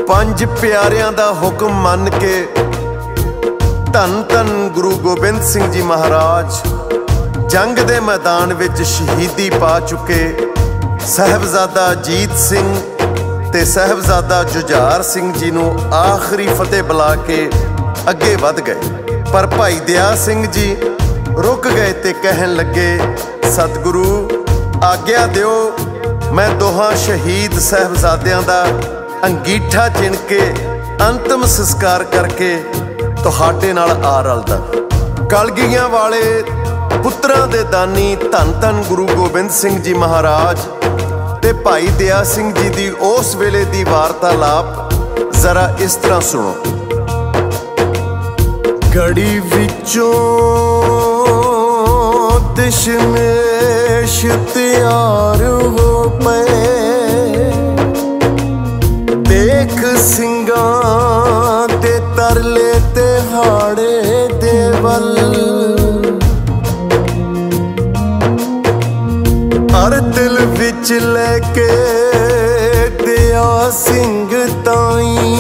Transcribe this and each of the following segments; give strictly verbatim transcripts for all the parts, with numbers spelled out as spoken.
पंज प्यारियां दा हुक्म मन के धन धन गुरु गोबिंद सिंह जी महाराज जंग दे मैदान विच शहीदी पा चुके साहबजादा अजीत सिंह ते साहबजादा जुझार सिंह जी नूं आखिरी फतेह बुला के अगे वध गए। पर भाई दया सिंह जी रुक गए ते कहन लगे, सतगुरु आग्या दिओ मैं दोहां शहीद साहबजादियां दा अंगीठा चिण के अंतिम संस्कार करके तुहाडे नाल आ रलदा। कलगियां वाले पुत्रां दे दानी धन धन गुरु गोबिंद सिंह जी महाराज ते भाई दया सिंह जी दी उस वेले दी वार्तालाप जरा इस तरह सुनो। घड़ी विचों दशमेश तैयार हो पे देख सिंगां ते तरले ते हाड़े दे वल हर दिल विच लेके दया सिंह ताई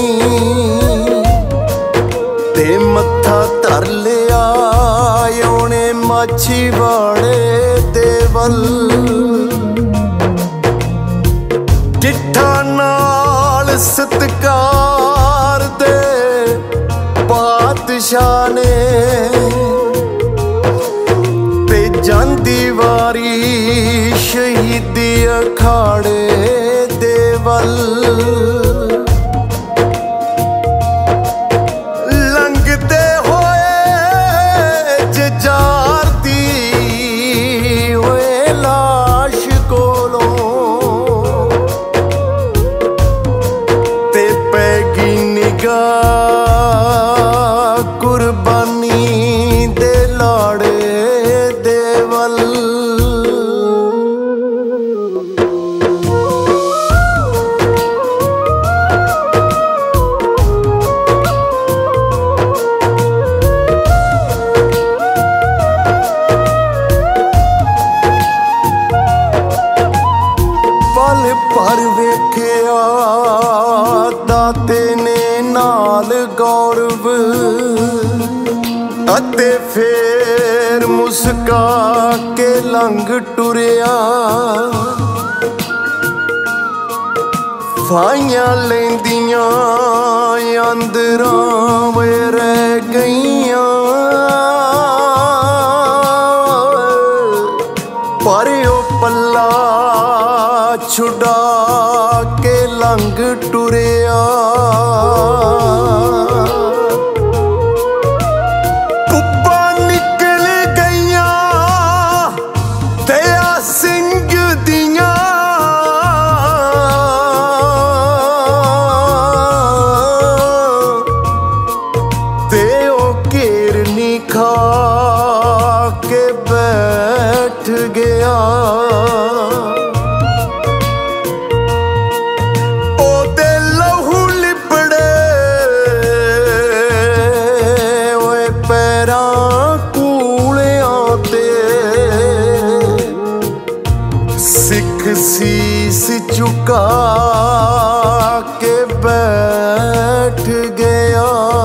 ते मत्था धर लिया ओने माछीवाड़े दे वल डिठा नाल सत्कार दे बादशाह ने ते जांदी वारी शहीदी अखाड़े दे वल लंघदे होए जजार दी होए लाश कोलों ते पैगी निगाह कुर्बानी दे लाड़े दे वल। पल भर वेखिया दाते ने नाल गौरव अते फेर मुस्का के लंघ टुरिया फाइयां लैंदियां अंदरां वे रह गईयां पर ओ पल्ला छुड़ा के लंघ टुरिया कुब्बा निकल गईया दया सिंह दियां ते ओ घेरनी खा के बैठ गया। सिख शीस झुका के बैठ गया।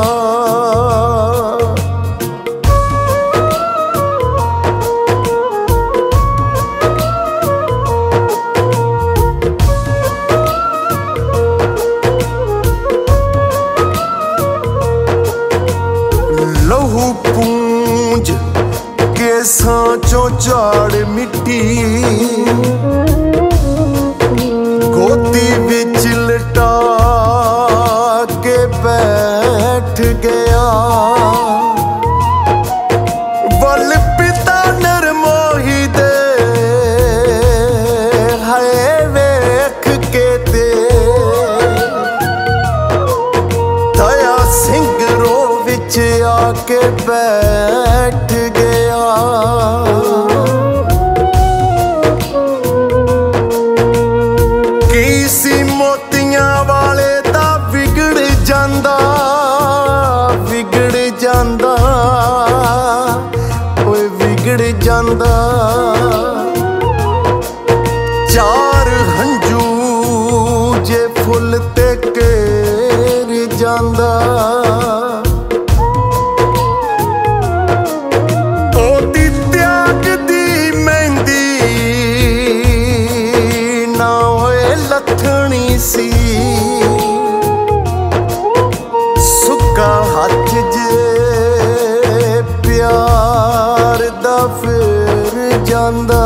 लहू पूंज केसां चों झाड़ मिट्टी गोदी विच लटा के बैठ गया। वल पिता नरमोही दे हाय वेख के ते दया सिंह रो विच आके बैठ गया। किसी मोतियां वाले दा बिगड़ जांदा बिगड़ जांदा ओए बिगड़ जांदा। चार हंजू जे फुल ते के नहीं सी सुक्का हथ जे प्यार दा फिर जांदा।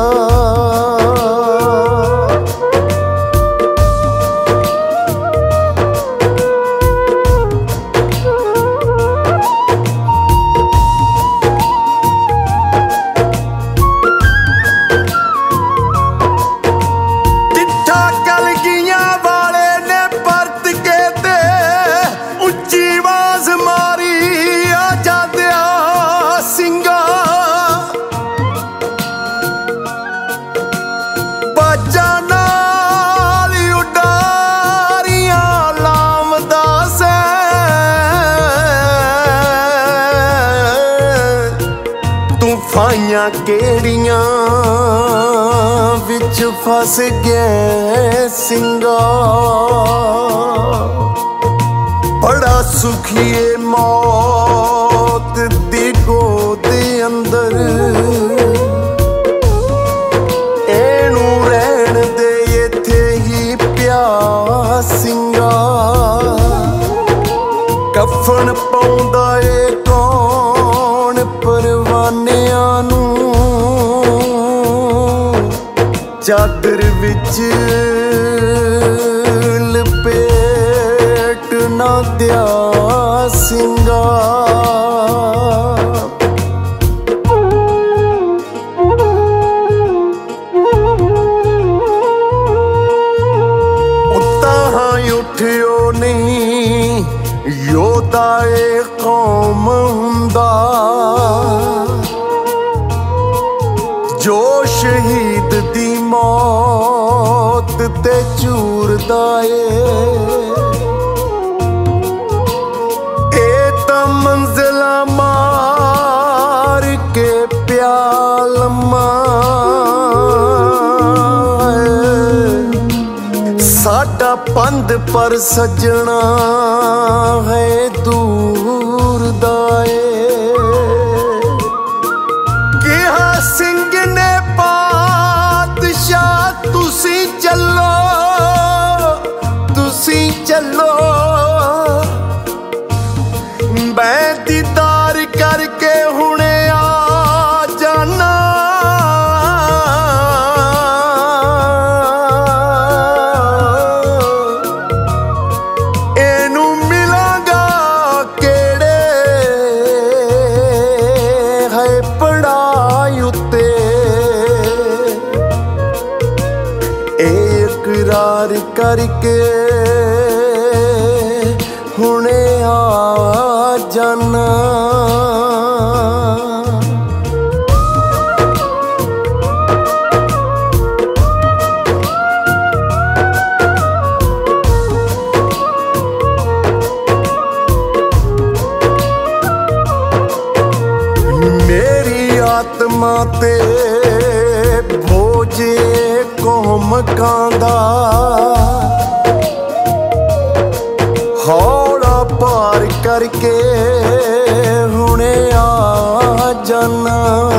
फाइयां केड़ियां विच फस गए सिंगा। बड़ा सुखिए मौत दी गोद अंदर एनू रहन दे इत्थे ही पिया सिंगा। कफन पाउंदा ए कौन परवानिया नू चादर विच लपेट ना दिया सिंगा। उतां उठियो नहीं योदा ए कौम हुंदा जो शहीद दी मौत ते चूरदा ए तां मंजिला मार के प्यालमा साडा पंध पर सजना है दूर दाए। कहा सिंह ने पातशाह तुसी चलो तुसी चलो मैं दीदार करके हुणे आ जाना। एनू मिलांगा केड़े है पढ़ाई उत्ते इकरार करके हुणे आ जाना। मेरी आत्मा ते भोजे कौम कांदा हौला पार करके हुणे आ जाना।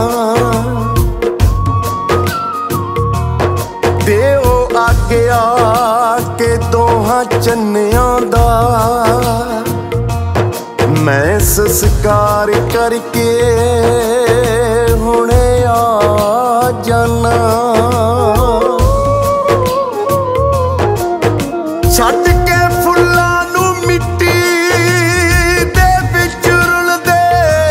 देओ आगे आके दोहां चन्नियां दा मैं संस्कार करके हुणे आ जाना। छट के फुल्लां नू मिट्टी दे विच रुलदे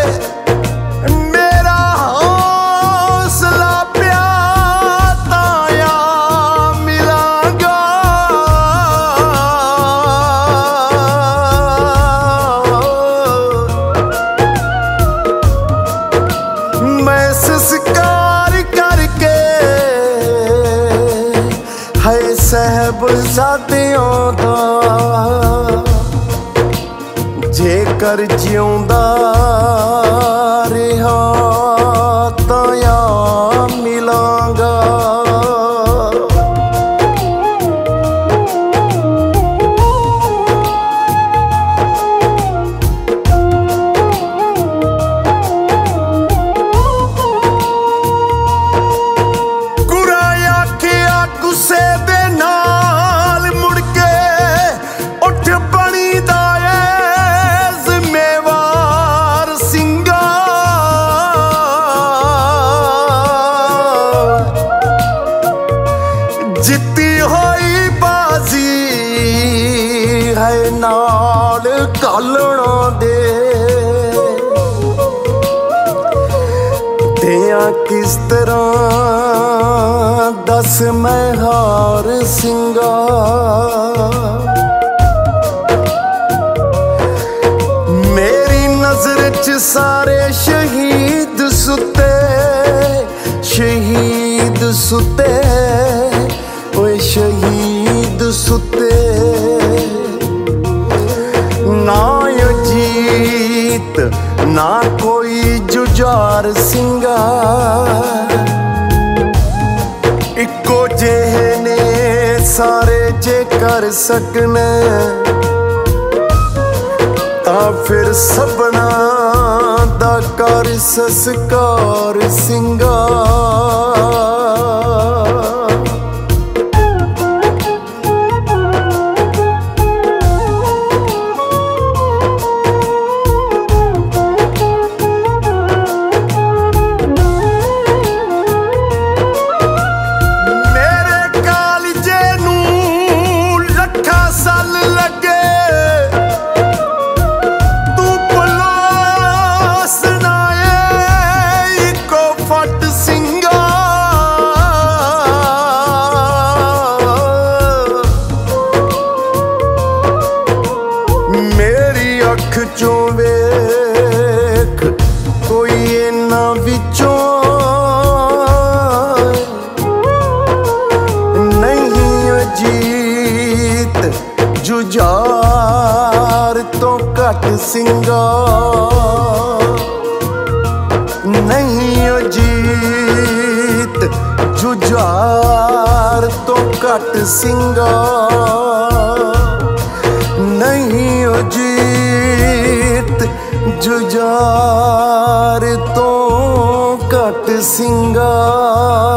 मेरा हौसला पिया ताया मिलांगा। मैं संस्कार करके है साहबजादियां दा जेकर जिउंदा रिहा तां आ मिलांगा। गुरा आखिया गुस्से दे नाल मुड़ के जित्ती होई बाजी है नाल कालना दे, दियां किस तरह दस मैं हार सिंगा। मेरी नजर च सारे शहीद सुते, शहीद सुते, ओए शहीद सुते। ना जीत ना कोई जुझार सिंगा, इको जेहे ने सारे जे कर सकने, तां फिर सबना दा कर संस्कार सिंगा। चों वेख कोई इन्ना विचों नहीं जीत जुझार तो घट सिंगा, नहीं जीत जुझार तो घट सिंगा, नहीं जीत जुझार तो घट सिंगा।